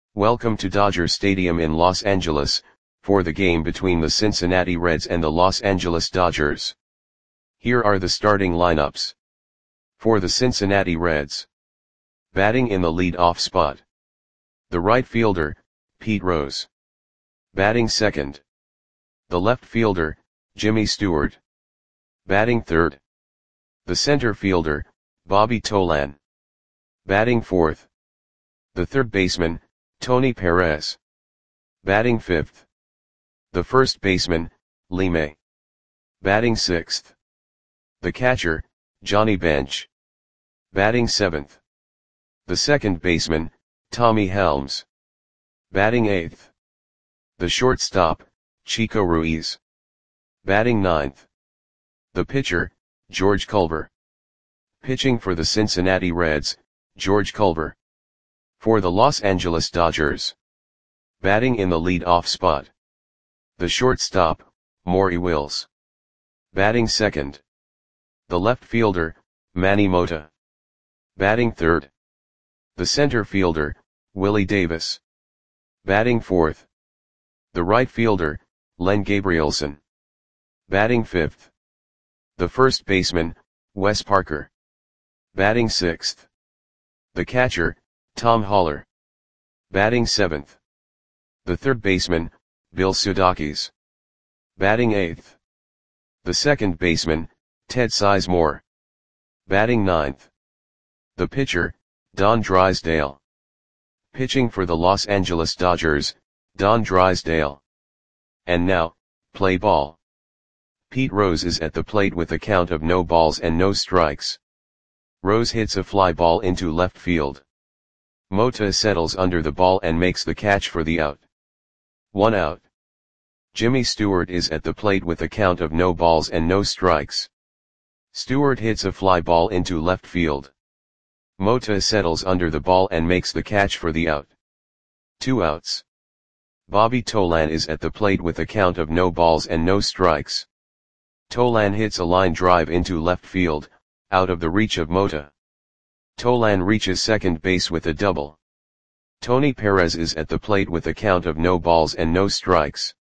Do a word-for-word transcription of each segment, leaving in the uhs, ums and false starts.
Welcome to Dodger Stadium in Los Angeles, for the game between the Cincinnati Reds and the Los Angeles Dodgers. Here are the starting lineups. For the Cincinnati Reds. Batting in the lead-off spot. The right fielder, Pete Rose. Batting second. The left fielder, Jimmy Stewart. Batting third. The center fielder, Bobby Tolan. Batting fourth. The third baseman, Tony Perez. Batting fifth. The first baseman, Lee May. Batting sixth. The catcher, Johnny Bench. Batting seventh. The second baseman, Tommy Helms. Batting eighth. The shortstop, Chico Ruiz. Batting ninth. The pitcher, George Culver. Pitching for the Cincinnati Reds, George Culver. For the Los Angeles Dodgers. Batting in the lead-off spot. The shortstop, Maury Wills. Batting second. The left fielder, Manny Mota. Batting third. The center fielder, Willie Davis. Batting fourth. The right fielder, Len Gabrielson. Batting fifth. The first baseman, Wes Parker. Batting sixth. The catcher, Tom Haller. Batting seventh. The third baseman, Bill Sudakis. Batting eighth. The second baseman, Ted Sizemore. Batting ninth. The pitcher, Don Drysdale. Pitching for the Los Angeles Dodgers, Don Drysdale. And now, play ball. Pete Rose is at the plate with a count of no balls and no strikes. Rose hits a fly ball into left field. Mota settles under the ball and makes the catch for the out. One out. Jimmy Stewart is at the plate with a count of no balls and no strikes. Stewart hits a fly ball into left field. Mota settles under the ball and makes the catch for the out. Two outs. Bobby Tolan is at the plate with a count of no balls and no strikes. Tolan hits a line drive into left field, out of the reach of Mota. Tolan reaches second base with a double. Tony Perez is at the plate with a count of no balls and no strikes.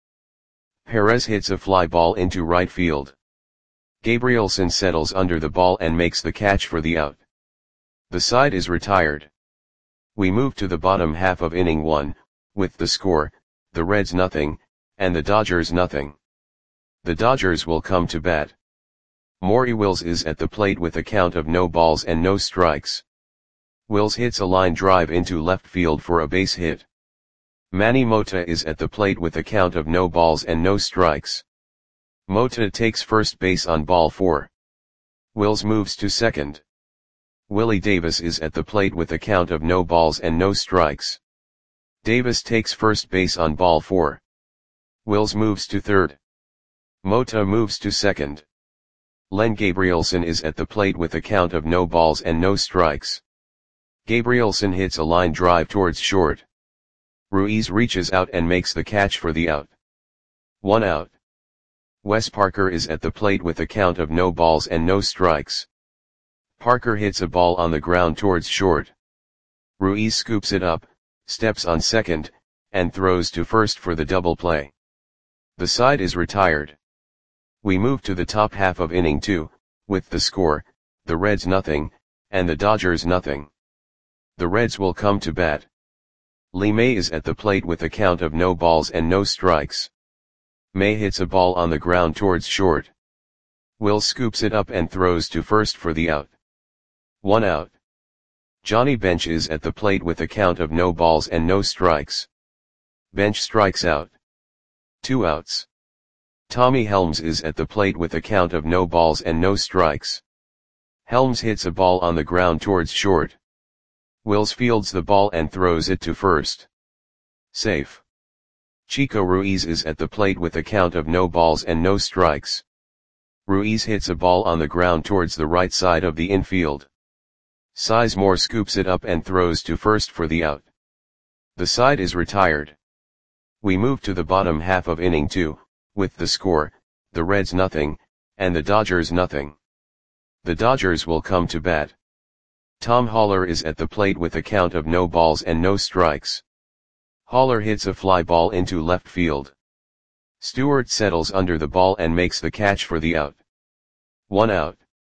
Perez hits a fly ball into right field. Gabrielson settles under the ball and makes the catch for the out. The side is retired. We move to the bottom half of inning one, with the score, the Reds nothing, and the Dodgers nothing. The Dodgers will come to bat. Maury Wills is at the plate with a count of no balls and no strikes. Wills hits a line drive into left field for a base hit. Manny Mota is at the plate with a count of no balls and no strikes. Mota takes first base on ball four. Wills moves to second. Willie Davis is at the plate with a count of no balls and no strikes. Davis takes first base on ball four. Wills moves to third. Mota moves to second. Len Gabrielson is at the plate with a count of no balls and no strikes. Gabrielson hits a line drive towards short. Ruiz reaches out and makes the catch for the out. One out. Wes Parker is at the plate with a count of no balls and no strikes. Parker hits a ball on the ground towards short. Ruiz scoops it up, steps on second, and throws to first for the double play. The side is retired. We move to the top half of inning two, with the score, the Reds nothing, and the Dodgers nothing. The Reds will come to bat. Lee May is at the plate with a count of no balls and no strikes. May hits a ball on the ground towards short. Will scoops it up and throws to first for the out. One out. Johnny Bench is at the plate with a count of no balls and no strikes. Bench strikes out. Two outs. Tommy Helms is at the plate with a count of no balls and no strikes. Helms hits a ball on the ground towards short. Wills fields the ball and throws it to first. Safe. Chico Ruiz is at the plate with a count of no balls and no strikes. Ruiz hits a ball on the ground towards the right side of the infield. Sizemore scoops it up and throws to first for the out. The side is retired. We move to the bottom half of inning two, with the score, the Reds nothing, and the Dodgers nothing. The Dodgers will come to bat. Tom Haller is at the plate with a count of no balls and no strikes. Haller hits a fly ball into left field. Stewart settles under the ball and makes the catch for the out. One out.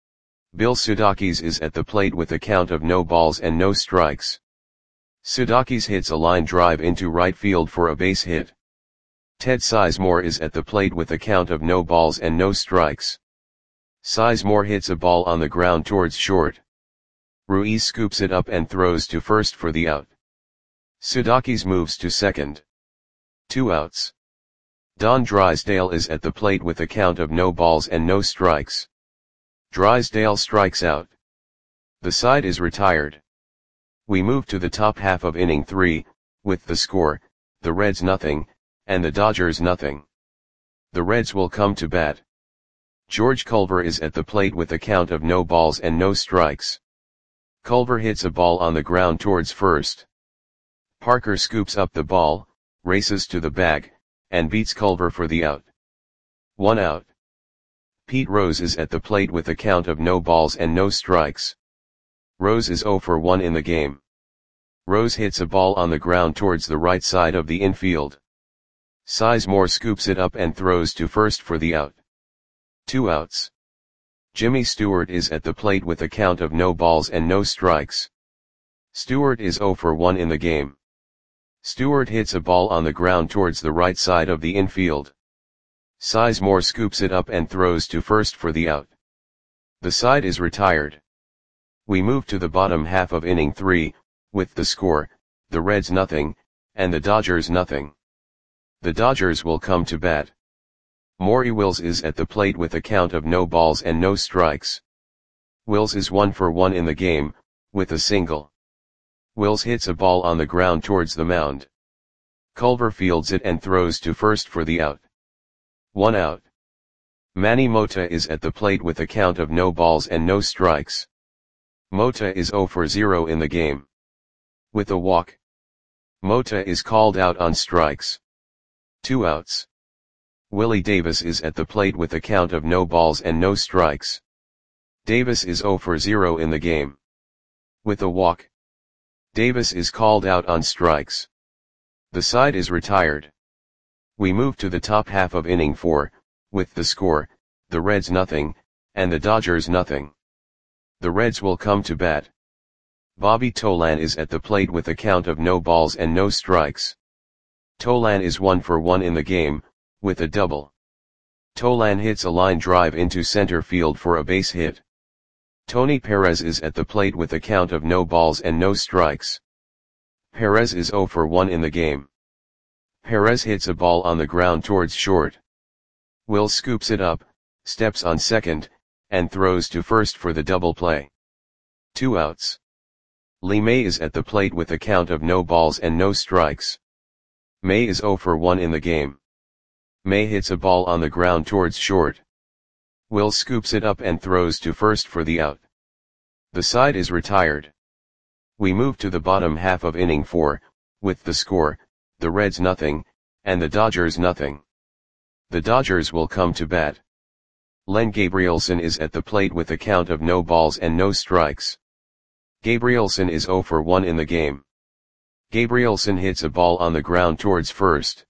Bill Sudakis is at the plate with a count of no balls and no strikes. Sudakis hits a line drive into right field for a base hit. Ted Sizemore is at the plate with a count of no balls and no strikes. Sizemore hits a ball on the ground towards short. Ruiz scoops it up and throws to first for the out. Sudakis moves to second. Two outs. Don Drysdale is at the plate with a count of no balls and no strikes. Drysdale strikes out. The side is retired. We move to the top half of inning three, with the score, the Reds nothing, and the Dodgers nothing. The Reds will come to bat. George Culver is at the plate with a count of no balls and no strikes. Culver hits a ball on the ground towards first. Parker scoops up the ball, races to the bag, and beats Culver for the out. One out. Pete Rose is at the plate with a count of no balls and no strikes. Rose is zero for one in the game. Rose hits a ball on the ground towards the right side of the infield. Sizemore scoops it up and throws to first for the out. Two outs. Jimmy Stewart is at the plate with a count of no balls and no strikes. Stewart is zero for one in the game. Stewart hits a ball on the ground towards the right side of the infield. Sizemore scoops it up and throws to first for the out. The side is retired. We move to the bottom half of inning three, with the score, the Reds nothing, and the Dodgers nothing. The Dodgers will come to bat. Maury Wills is at the plate with a count of no balls and no strikes. Wills is one for one in the game, with a single. Wills hits a ball on the ground towards the mound. Culver fields it and throws to first for the out. One out. Manny Mota is at the plate with a count of no balls and no strikes. Mota is zero for zero in the game. With a walk. Mota is called out on strikes. Two outs. Willie Davis is at the plate with a count of no balls and no strikes. Davis is zero for zero in the game. With a walk. Davis is called out on strikes. The side is retired. We move to the top half of inning four, with the score, the Reds nothing, and the Dodgers nothing. The Reds will come to bat. Bobby Tolan is at the plate with a count of no balls and no strikes. Tolan is one for one in the game, with a double. Tolan hits a line drive into center field for a base hit. Tony Perez is at the plate with a count of no balls and no strikes. Perez is zero for one in the game. Perez hits a ball on the ground towards short. Will scoops it up, steps on second, and throws to first for the double play. Two outs. Lee May is at the plate with a count of no balls and no strikes. May is zero for one in the game. May hits a ball on the ground towards short. Will scoops it up and throws to first for the out. The side is retired. We move to the bottom half of inning four, with the score, the Reds nothing, and the Dodgers nothing. The Dodgers will come to bat. Len Gabrielson is at the plate with a count of no balls and no strikes. Gabrielson is zero for one in the game. Gabrielson hits a ball on the ground towards first.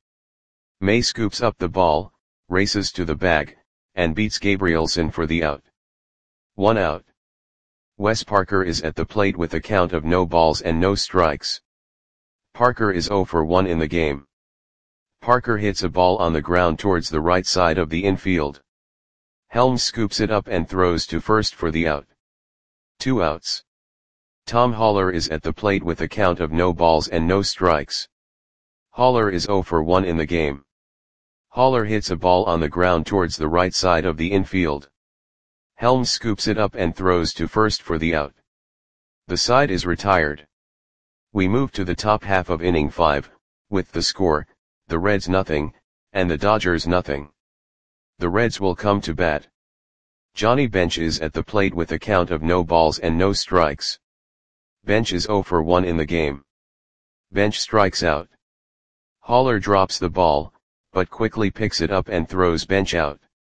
May scoops up the ball, races to the bag, and beats Gabrielson for the out. One out. Wes Parker is at the plate with a count of no balls and no strikes. Parker is zero for one in the game. Parker hits a ball on the ground towards the right side of the infield. Helms scoops it up and throws to first for the out. Two outs. Tom Haller is at the plate with a count of no balls and no strikes. Haller is zero for one in the game. Haller hits a ball on the ground towards the right side of the infield. Helms scoops it up and throws to first for the out. The side is retired. We move to the top half of inning five, with the score, the Reds nothing, and the Dodgers nothing. The Reds will come to bat. Johnny Bench is at the plate with a count of no balls and no strikes. Bench is zero for one in the game. Bench strikes out. Haller drops the ball, but quickly picks it up and throws Bench out.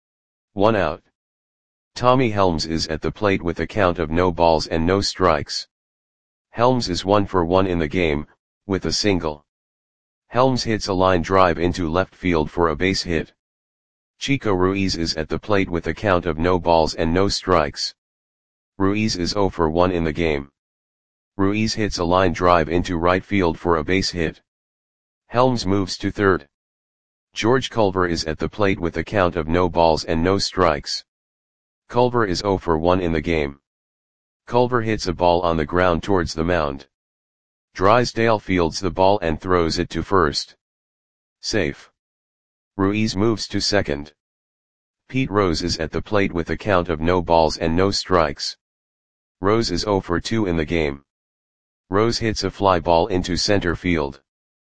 One out. Tommy Helms is at the plate with a count of no balls and no strikes. Helms is one for one in the game, with a single. Helms hits a line drive into left field for a base hit. Chico Ruiz is at the plate with a count of no balls and no strikes. Ruiz is zero for one in the game. Ruiz hits a line drive into right field for a base hit. Helms moves to third. George Culver is at the plate with a count of no balls and no strikes. Culver is zero for one in the game. Culver hits a ball on the ground towards the mound. Drysdale fields the ball and throws it to first. Safe. Ruiz moves to second. Pete Rose is at the plate with a count of no balls and no strikes. Rose is zero for two in the game. Rose hits a fly ball into center field.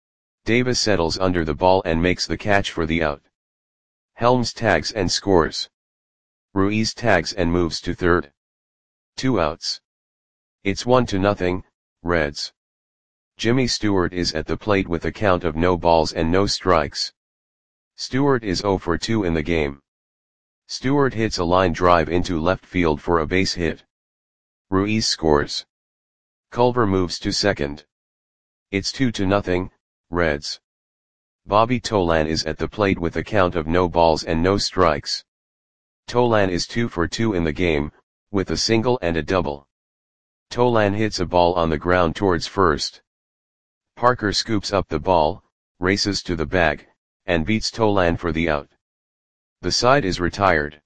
Davis settles under the ball and makes the catch for the out. Helms tags and scores. Ruiz tags and moves to third. Two outs. It's one to nothing, Reds. Jimmy Stewart is at the plate with a count of no balls and no strikes. Stewart is zero for two in the game. Stewart hits a line drive into left field for a base hit. Ruiz scores. Culver moves to second. It's two to nothing, Reds. Bobby Tolan is at the plate with a count of no balls and no strikes. Tolan is two for two in the game, with a single and a double. Tolan hits a ball on the ground towards first. Parker scoops up the ball, races to the bag, and beats Tolan for the out. The side is retired.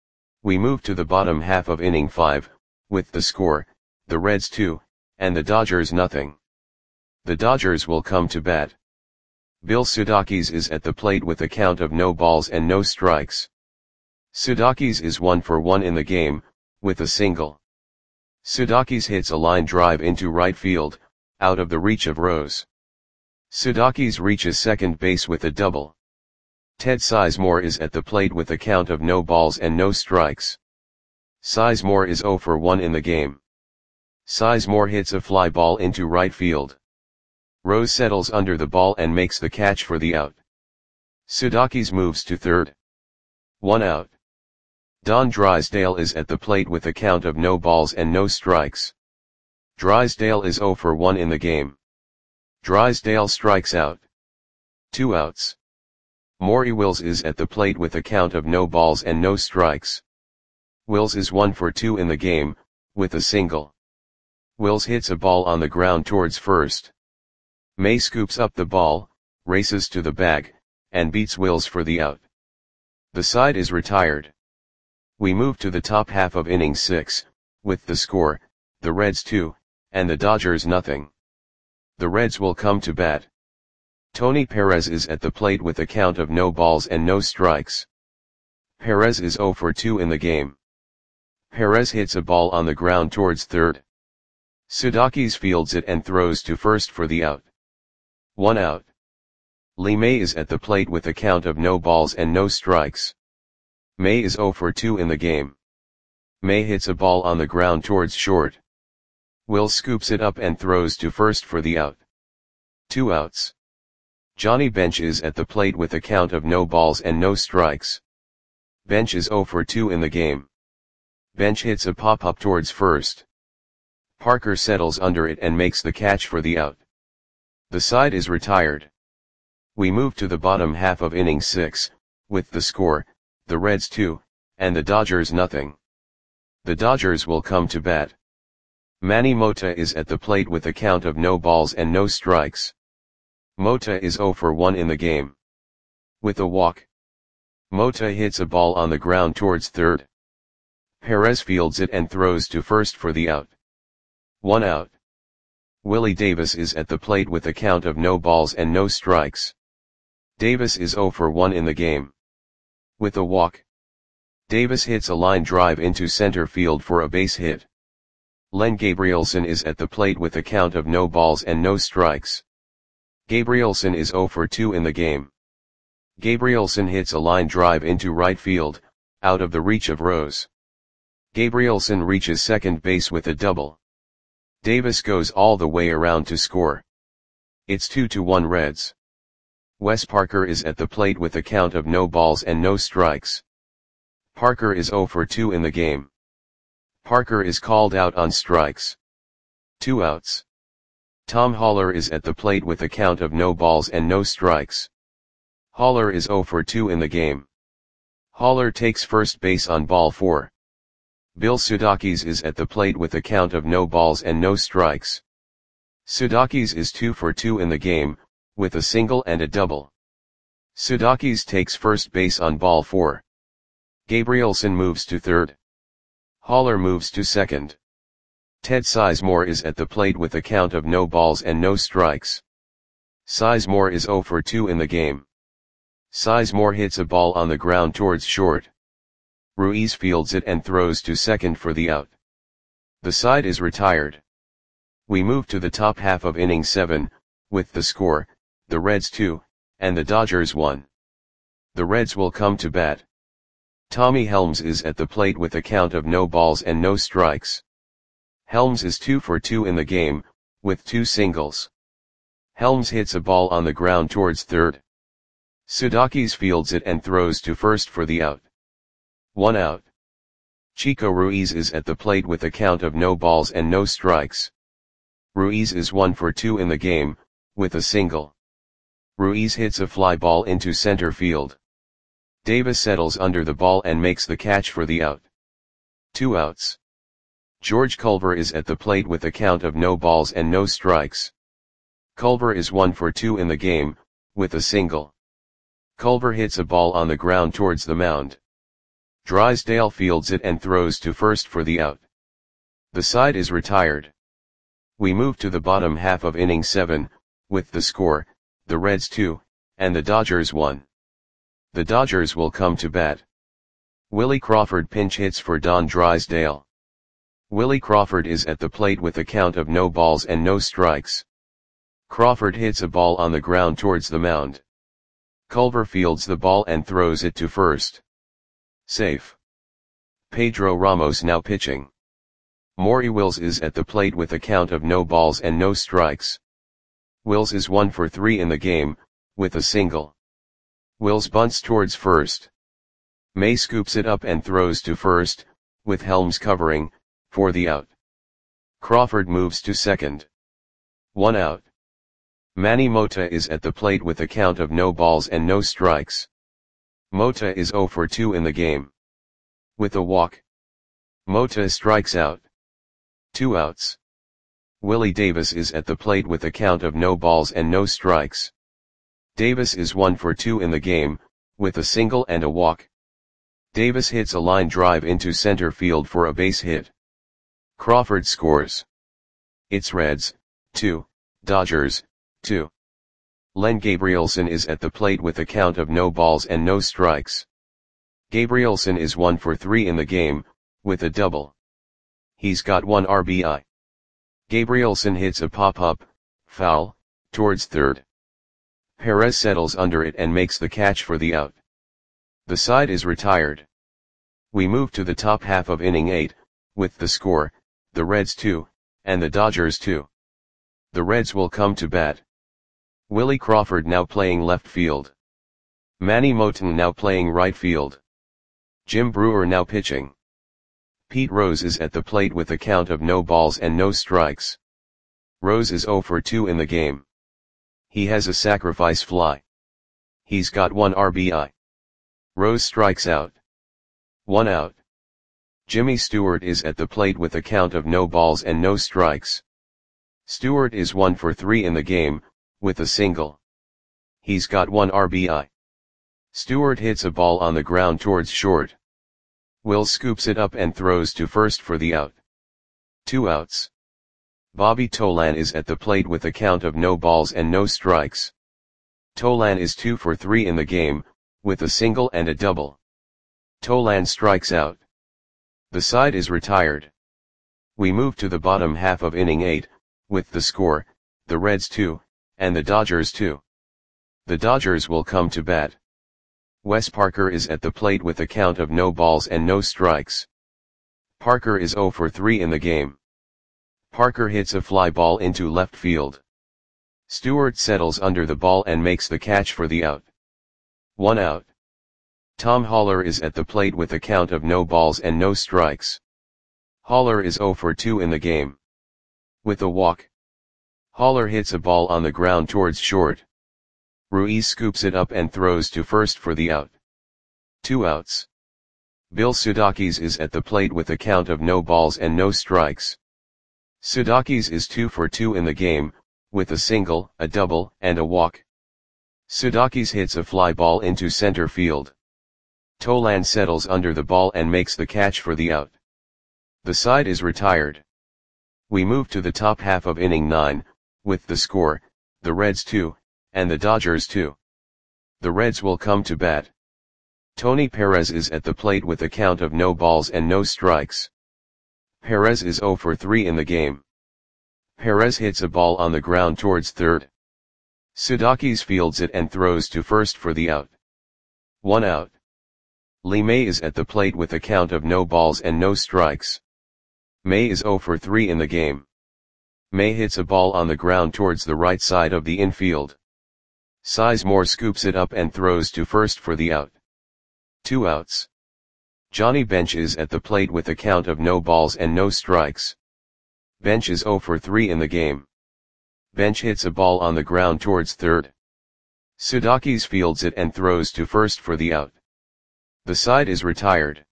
We move to the bottom half of inning five, with the score, the Reds two, and the Dodgers nothing. The Dodgers will come to bat. Bill Sudakis is at the plate with a count of no balls and no strikes. Sudakis is one for one in the game, with a single. Sudakis hits a line drive into right field, out of the reach of Rose. Sudakis reaches second base with a double. Ted Sizemore is at the plate with a count of no balls and no strikes. Sizemore is zero for one in the game. Sizemore hits a fly ball into right field. Rose settles under the ball and makes the catch for the out. Sudakis moves to third. One out. Don Drysdale is at the plate with a count of no balls and no strikes. Drysdale is zero for one in the game. Drysdale strikes out. Two outs. Maury Wills is at the plate with a count of no balls and no strikes. Wills is one for two in the game, with a single. Wills hits a ball on the ground towards first. May scoops up the ball, races to the bag, and beats Wills for the out. The side is retired. We move to the top half of inning six, with the score, the Reds two, and the Dodgers nothing. The Reds will come to bat. Tony Perez is at the plate with a count of no balls and no strikes. Perez is zero for two in the game. Perez hits a ball on the ground towards third. Sudakis fields it and throws to first for the out. One out. Lee May is at the plate with a count of no balls and no strikes. May is zero for two in the game. May hits a ball on the ground towards short. Will scoops it up and throws to first for the out. Two outs. Johnny Bench is at the plate with a count of no balls and no strikes. Bench is zero for two in the game. Bench hits a pop-up towards first. Parker settles under it and makes the catch for the out. The side is retired. We move to the bottom half of inning six, with the score, the Reds two, and the Dodgers nothing. The Dodgers will come to bat. Manny Mota is at the plate with a count of no balls and no strikes. Mota is zero for one in the game. With a walk. Mota hits a ball on the ground towards third. Perez fields it and throws to first for the out. One out. Willie Davis is at the plate with a count of no balls and no strikes. Davis is zero for one in the game. With a walk. Davis hits a line drive into center field for a base hit. Len Gabrielson is at the plate with a count of no balls and no strikes. Gabrielson is zero for two in the game. Gabrielson hits a line drive into right field, out of the reach of Rose. Gabrielson reaches second base with a double. Davis goes all the way around to score. It's two to one Reds. Wes Parker is at the plate with a count of no balls and no strikes. Parker is zero for two in the game. Parker is called out on strikes. Two outs. Tom Haller is at the plate with a count of no balls and no strikes. Haller is zero for two in the game. Haller takes first base on ball four. Bill Sudakis is at the plate with a count of no balls and no strikes. Sudakis is two for two in the game, with a single and a double. Sudakis takes first base on ball four. Gabrielson moves to third. Haller moves to second. Ted Sizemore is at the plate with a count of no balls and no strikes. Sizemore is zero for two in the game. Sizemore hits a ball on the ground towards short. Ruiz fields it and throws to second for the out. The side is retired. We move to the top half of inning seven, with the score, the Reds two, and the Dodgers one. The Reds will come to bat. Tommy Helms is at the plate with a count of no balls and no strikes. Helms is two for two in the game, with two singles. Helms hits a ball on the ground towards third. Sudakis fields it and throws to first for the out. One out. Chico Ruiz is at the plate with a count of no balls and no strikes. Ruiz is one for two in the game, with a single. Ruiz hits a fly ball into center field. Davis settles under the ball and makes the catch for the out. Two outs. George Culver is at the plate with a count of no balls and no strikes. Culver is one for two in the game, with a single. Culver hits a ball on the ground towards the mound. Drysdale fields it and throws to first for the out. The side is retired. We move to the bottom half of inning seven, with the score, the Reds two, and the Dodgers one. The Dodgers will come to bat. Willie Crawford pinch hits for Don Drysdale. Willie Crawford is at the plate with a count of no balls and no strikes. Crawford hits a ball on the ground towards the mound. Culver fields the ball and throws it to first. Safe. Pedro Ramos now pitching. Maury Wills is at the plate with a count of no balls and no strikes. Wills is one for three in the game, with a single. Wills bunts towards first. May scoops it up and throws to first, with Helms covering, for the out. Crawford moves to second. One out. Manny Mota is at the plate with a count of no balls and no strikes. Mota is zero for two in the game. With a walk. Mota strikes out. Two outs. Willie Davis is at the plate with a count of no balls and no strikes. Davis is one for two in the game, with a single and a walk. Davis hits a line drive into center field for a base hit. Crawford scores. It's Reds, two, Dodgers, two. Len Gabrielson is at the plate with a count of no balls and no strikes. Gabrielson is one for three in the game, with a double. He's got one R B I. Gabrielson hits a pop-up, foul, towards third. Perez settles under it and makes the catch for the out. The side is retired. We move to the top half of inning eight, with the score, the Reds two, and the Dodgers two. The Reds will come to bat. Willie Crawford now playing left field. Manny Moton now playing right field. Jim Brewer now pitching. Pete Rose is at the plate with a count of no balls and no strikes. Rose is zero for two in the game. He has a sacrifice fly. He's got one R B I. Rose strikes out. One out. Jimmy Stewart is at the plate with a count of no balls and no strikes. Stewart is one for three in the game, with a single. He's got one R B I. Stewart hits a ball on the ground towards short. Will scoops it up and throws to first for the out. Two outs. Bobby Tolan is at the plate with a count of no balls and no strikes. Tolan is two for three in the game, with a single and a double. Tolan strikes out. The side is retired. We move to the bottom half of inning eight, with the score, the Reds two, and the Dodgers two. The Dodgers will come to bat. Wes Parker is at the plate with a count of no balls and no strikes. Parker is zero for three in the game. Parker hits a fly ball into left field. Stewart settles under the ball and makes the catch for the out. One out. Tom Haller is at the plate with a count of no balls and no strikes. Haller is zero for two in the game. With a walk. Haller hits a ball on the ground towards short. Ruiz scoops it up and throws to first for the out. Two outs. Bill Sudakis is at the plate with a count of no balls and no strikes. Sudakis is two for two in the game, with a single, a double, and a walk. Sudakis hits a fly ball into center field. Tolan settles under the ball and makes the catch for the out. The side is retired. We move to the top half of inning nine, with the score, the Reds two, and the Dodgers two. The Reds will come to bat. Tony Perez is at the plate with a count of no balls and no strikes. Perez is zero for three in the game. Perez hits a ball on the ground towards third. Sudakis fields it and throws to first for the out. One out. Lee May is at the plate with a count of no balls and no strikes. May is zero for three in the game. May hits a ball on the ground towards the right side of the infield. Sizemore scoops it up and throws to first for the out. Two outs. Johnny Bench is at the plate with a count of no balls and no strikes. Bench is zero for three in the game. Bench hits a ball on the ground towards third. Sudakis fields it and throws to first for the out. The side is retired.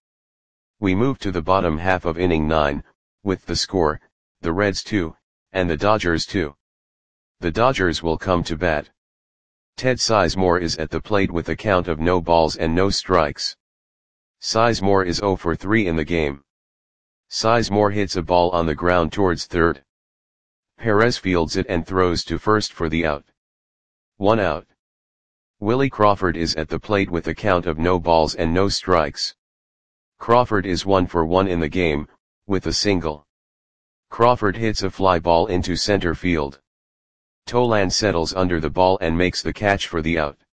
We move to the bottom half of inning nine, with the score, the Reds two, and the Dodgers two. The Dodgers will come to bat. Ted Sizemore is at the plate with a count of no balls and no strikes. Sizemore is zero for three in the game. Sizemore hits a ball on the ground towards third. Perez fields it and throws to first for the out. One out. Willie Crawford is at the plate with a count of no balls and no strikes. Crawford is one for one in the game, with a single. Crawford hits a fly ball into center field. Tolan settles under the ball and makes the catch for the out.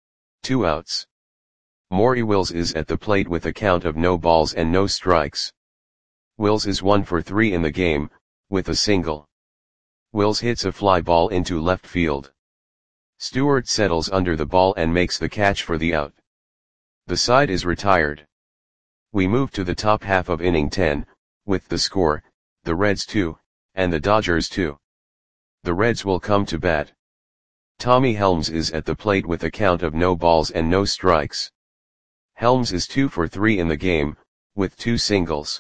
Two outs. Maury Wills is at the plate with a count of no balls and no strikes. Wills is one for three in the game, with a single. Wills hits a fly ball into left field. Stewart settles under the ball and makes the catch for the out. The side is retired. We move to the top half of inning ten, with the score, the Reds two, and the Dodgers two. The Reds will come to bat. Tommy Helms is at the plate with a count of no balls and no strikes. Helms is two for three in the game, with two singles.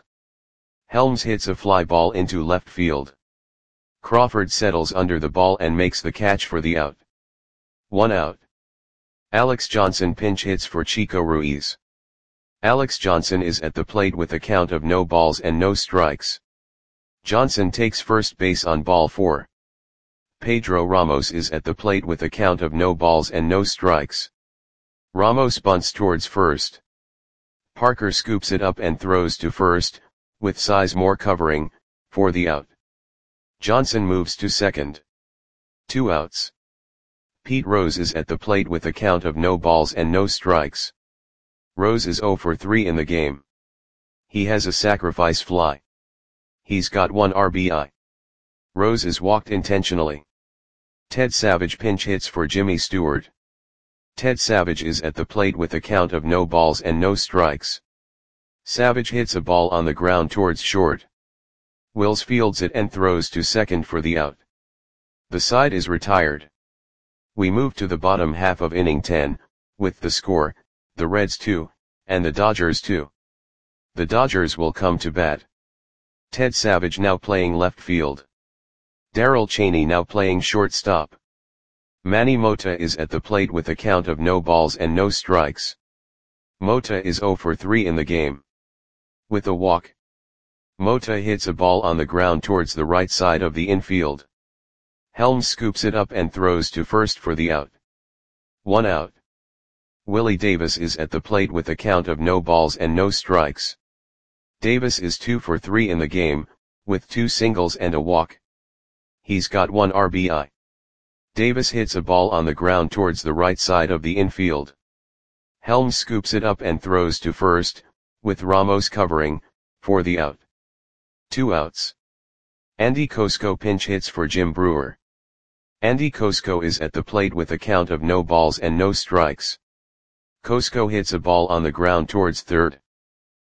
Helms hits a fly ball into left field. Crawford settles under the ball and makes the catch for the out. One out. Alex Johnson pinch hits for Chico Ruiz. Alex Johnson is at the plate with a count of no balls and no strikes. Johnson takes first base on ball four. Pedro Ramos is at the plate with a count of no balls and no strikes. Ramos bunts towards first. Parker scoops it up and throws to first, with Sizemore covering, for the out. Johnson moves to second. Two outs. Pete Rose is at the plate with a count of no balls and no strikes. Rose is zero for three in the game. He has a sacrifice fly. He's got one R B I. Rose is walked intentionally. Ted Savage pinch hits for Jimmy Stewart. Ted Savage is at the plate with a count of no balls and no strikes. Savage hits a ball on the ground towards short. Wills fields it and throws to second for the out. The side is retired. We move to the bottom half of inning ten, with the score, the Reds two, and the Dodgers two. The Dodgers will come to bat. Ted Savage now playing left field. Darrell Chaney now playing shortstop. Manny Mota is at the plate with a count of no balls and no strikes. Mota is zero for three in the game. With a walk. Mota hits a ball on the ground towards the right side of the infield. Helms scoops it up and throws to first for the out. One out. Willie Davis is at the plate with a count of no balls and no strikes. Davis is two for three in the game, with two singles and a walk. He's got one R B I. Davis hits a ball on the ground towards the right side of the infield. Helms scoops it up and throws to first, with Ramos covering, for the out. Two outs. Andy Kosko pinch hits for Jim Brewer. Andy Kosko is at the plate with a count of no balls and no strikes. Kosko hits a ball on the ground towards third.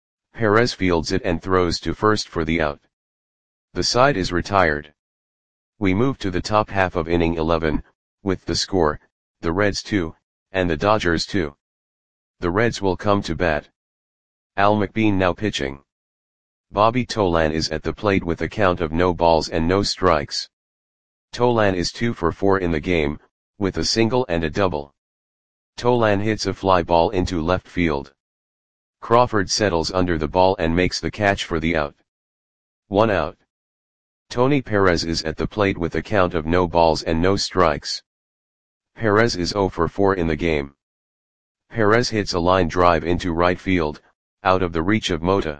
Perez fields it and throws to first for the out. The side is retired. We move to the top half of inning eleven, with the score, the Reds two, and the Dodgers two. The Reds will come to bat. Al McBean now pitching. Bobby Tolan is at the plate with a count of no balls and no strikes. Tolan is two for four in the game, with a single and a double. Tolan hits a fly ball into left field. Crawford settles under the ball and makes the catch for the out. One out. Tony Perez is at the plate with a count of no balls and no strikes. Perez is zero for four in the game. Perez hits a line drive into right field, out of the reach of Mota.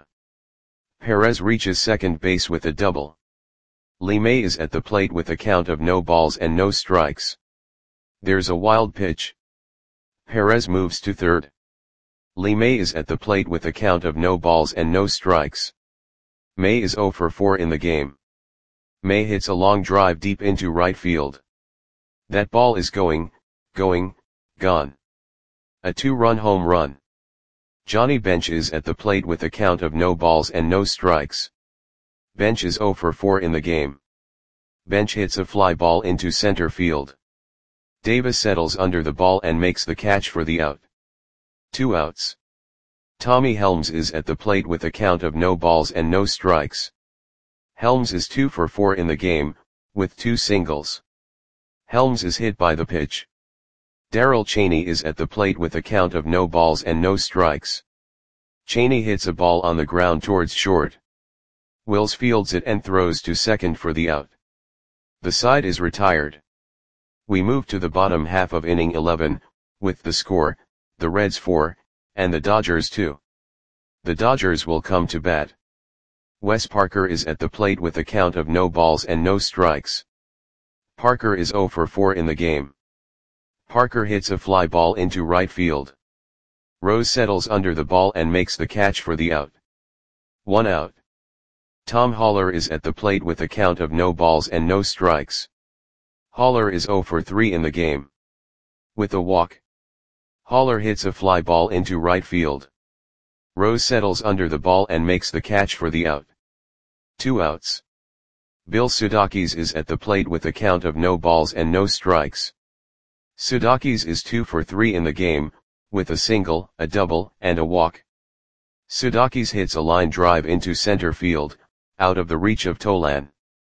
Perez reaches second base with a double. Lee May is at the plate with a count of no balls and no strikes. There's a wild pitch. Perez moves to third. Lee May is at the plate with a count of no balls and no strikes. May is zero for four in the game. May hits a long drive deep into right field. That ball is going, going, gone. A two-run home run. Johnny Bench is at the plate with a count of no balls and no strikes. Bench is zero for four in the game. Bench hits a fly ball into center field. Davis settles under the ball and makes the catch for the out. Two outs. Tommy Helms is at the plate with a count of no balls and no strikes. Helms is two for four in the game, with two singles. Helms is hit by the pitch. Darrell Chaney is at the plate with a count of no balls and no strikes. Chaney hits a ball on the ground towards short. Wills fields it and throws to second for the out. The side is retired. We move to the bottom half of inning eleven, with the score, the Reds four, and the Dodgers two. The Dodgers will come to bat. Wes Parker is at the plate with a count of no balls and no strikes. Parker is zero for four in the game. Parker hits a fly ball into right field. Rose settles under the ball and makes the catch for the out. One out. Tom Haller is at the plate with a count of no balls and no strikes. Haller is zero for three in the game. With a walk. Haller hits a fly ball into right field. Rose settles under the ball and makes the catch for the out. Two outs. Bill Sudakis is at the plate with a count of no balls and no strikes. Sudakis is two for three in the game, with a single, a double, and a walk. Sudakis hits a line drive into center field, out of the reach of Tolan.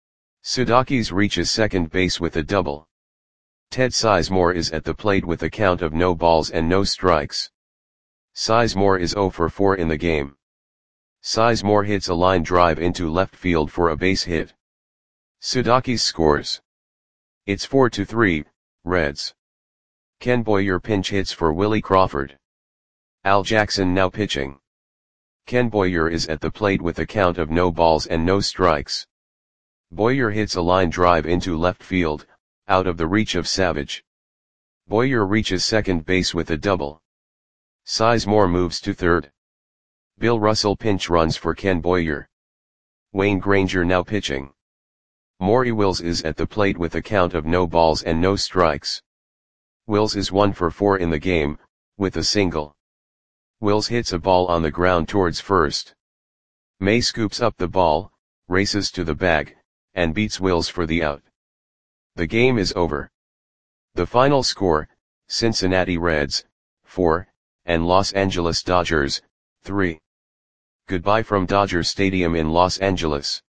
Sudakis reaches second base with a double. Ted Sizemore is at the plate with a count of no balls and no strikes. Sizemore is zero for four in the game. Sizemore hits a line drive into left field for a base hit. Sudakis scores. It's four to three, Reds. Ken Boyer pinch hits for Willie Crawford. Al Jackson now pitching. Ken Boyer is at the plate with a count of no balls and no strikes. Boyer hits a line drive into left field, out of the reach of Savage. Boyer reaches second base with a double. Sizemore moves to third. Bill Russell pinch runs for Ken Boyer. Wayne Granger now pitching. Maury Wills is at the plate with a count of no balls and no strikes. Wills is one for four in the game, with a single. Wills hits a ball on the ground towards first. May scoops up the ball, races to the bag, and beats Wills for the out. The game is over. The final score, Cincinnati Reds, four, and Los Angeles Dodgers, three. Goodbye from Dodger Stadium in Los Angeles.